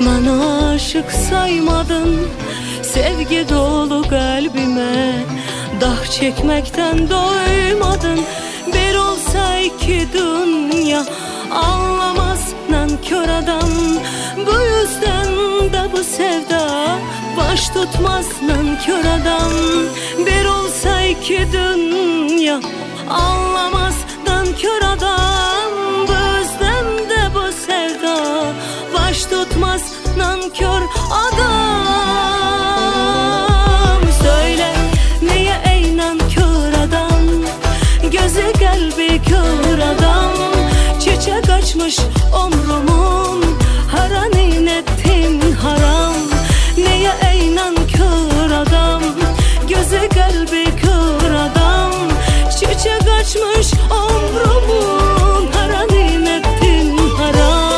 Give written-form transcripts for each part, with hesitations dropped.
Mən aşık saymadın sevgi dolu qəlbimə, dah çəkməkdən doymadın. Bir olsa iki dünya anlamaz nankör adam. Bu yüzden de bu sevda baş tutmaz nankör adam. Bir olsa iki dünya anlamaz nankör adam. Bu yüzden de bu sevda baş tutmaz nankör adam. Söyle niye ey nankör adam, gözü kalbi kör adam. Çiçek açmış omrumun, haranin ettin haram. Niye ey nankör adam, gözü kalbi kör adam. Çiçek açmış omrumun, haranin ettin haram.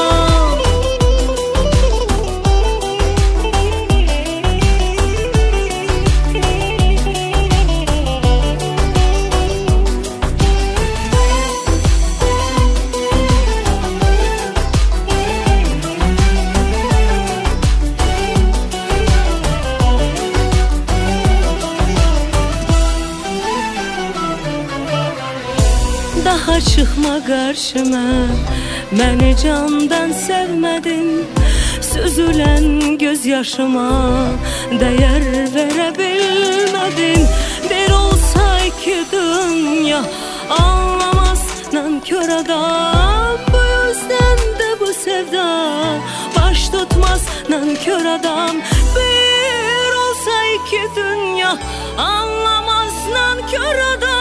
Daha çıkma karşıma, beni candan sevmedin. Süzülen gözyaşıma değer verebilmedin. Bir olsa iki dünya anlamaz nankör adam. Bu yüzden de bu sevda baş tutmaz nankör adam. Bir olsa iki dünya anlamaz nankör adam.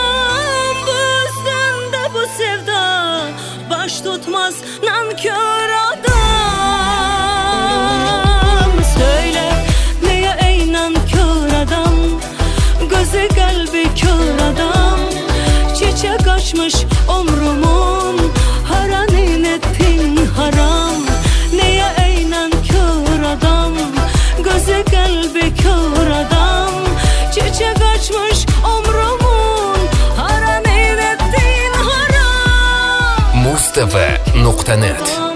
Bu sevda baş tutmaz nankör adam. Söyle niye ey nankör adam, gözü kalbi kör adam. Çiçek açmış omrumun, haranin ettin haram. Niye ey nankör adam, gözü kalbi kör adam. Çiçek açmış omrumun, haranin ettin haram. Mustv.net